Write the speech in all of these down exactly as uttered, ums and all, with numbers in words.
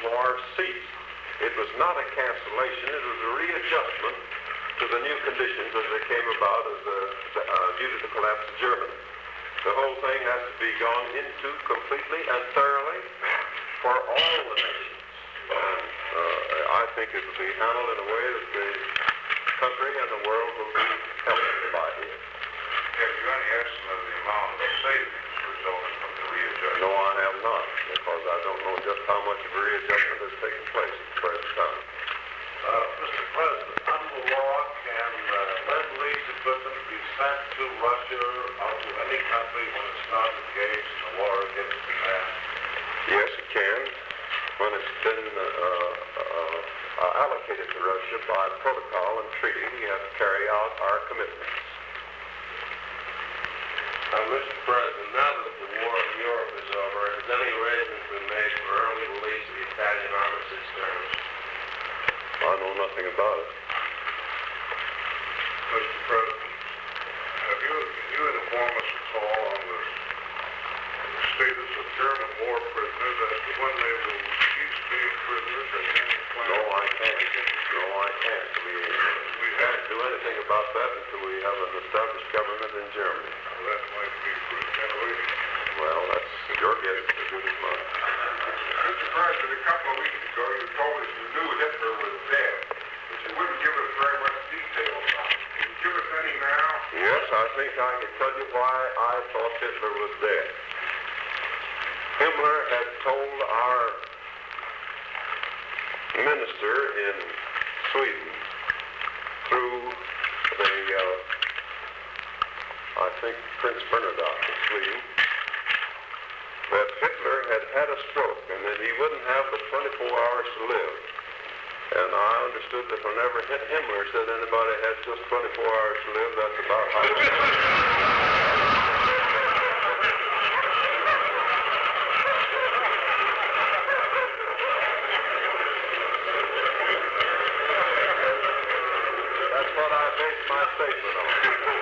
war ceased. It was not a cancellation, it was a readjustment to the new conditions as they came about as a, uh, due to the collapse of Germany. The whole thing has to be gone into completely and thoroughly for all the nations. And uh, I think it will be handled in a way that the country and the world will be helped by it. Have you any estimate of the amount of savings resulting from the readjustment? No, I have not, because I don't know just how much of a readjustment has taken place at the present time. Uh, Mister President, under the law, can uh, Lend-Lease equipment be sent to Russia or to any country when it's not engaged in the war against Japan? Yes, it can. When it's been uh, uh, uh, allocated to Russia by protocol and treaty, we have to carry out our commitments. Uh, Mister President, now that the war in Europe is over, has any arrangement been made for early release of the Italian armistice terms? I know nothing about it. Mister President, have you, can you inform us at all on the status of German war prisoners as to when they will cease being prisoners or any plan? No, I can't. No, I can't. We, we can't do anything about that until we have an established government in Germany. Well, that might be for a generation. Well, that's your guess as good as mine. Mister President, a couple of weeks ago you told us you knew Hitler was dead, but you wouldn't give us very much detail about it. Can you give us any now? Yes, I think I can tell you why I thought Hitler was dead. Himmler had told our minister in Sweden through the, uh, I think, Prince Bernadotte of Sweden, that Hitler had had a stroke and that he wouldn't have but twenty-four hours to live. And I understood that whenever Himmler said anybody has just twenty-four hours to live, that's about how long. That's what I based my statement on.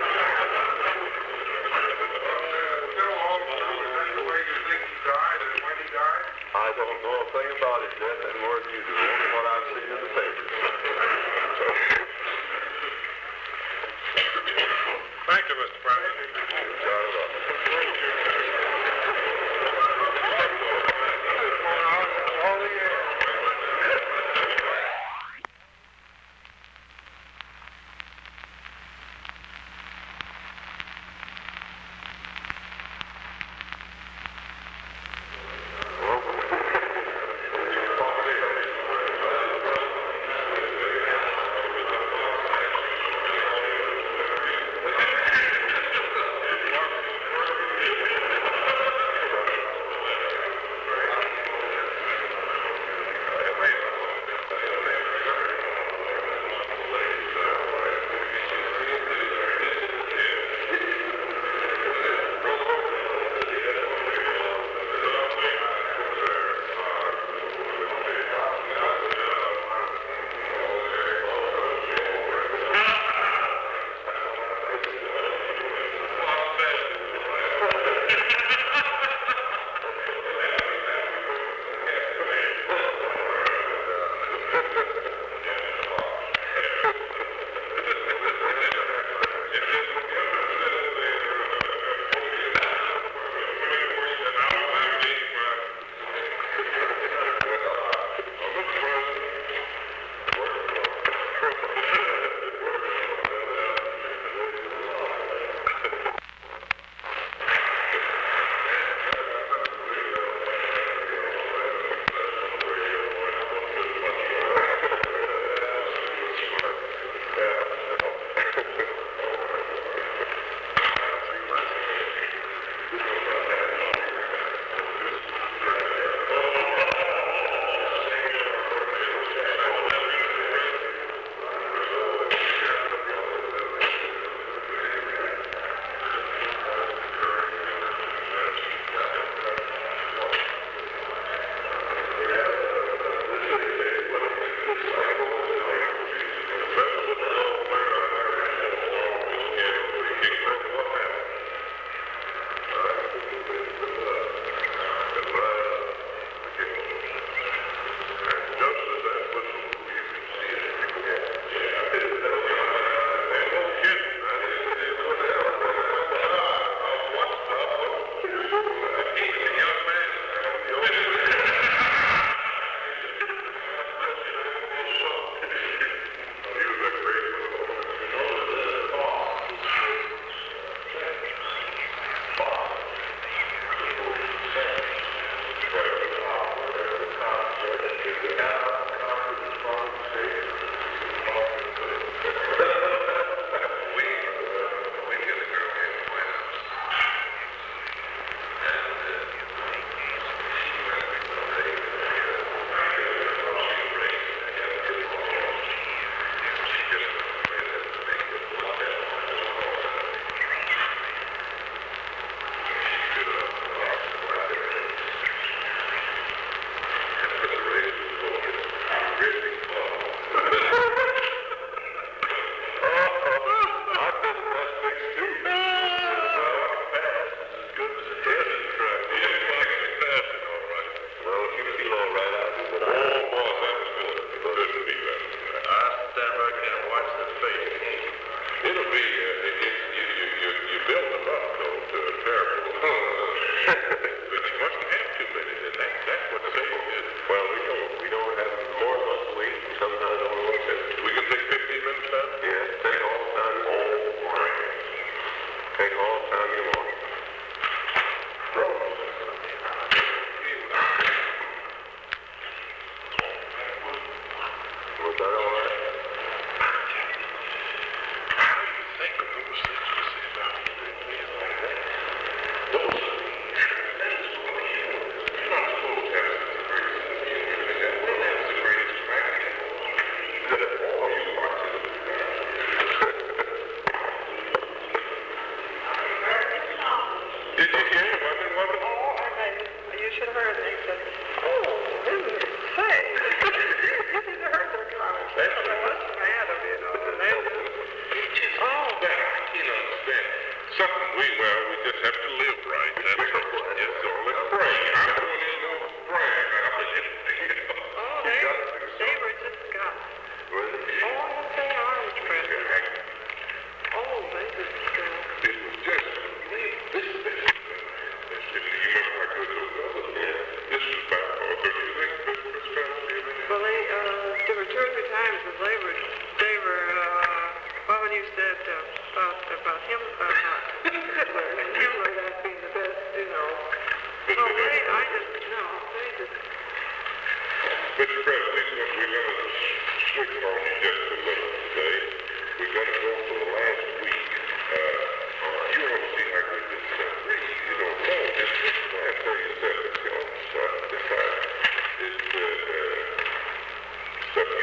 I don't know a thing about it yet, any more than you do, only what I've seen in the papers. Thank you, Mister President. Shut it up. two or three times that they were, they were, uh, well, when you said uh, about, about him, about Hitler and Himmler as being the best, you know. Well, they, I just, no, they just, Mister President, we're going to switch on you just a little today. We're going to go for the last week. Uh, you don't seem like we've been so free. You don't know. Just, just try and tell yourself it's going to start. This time, it's uh, uh, September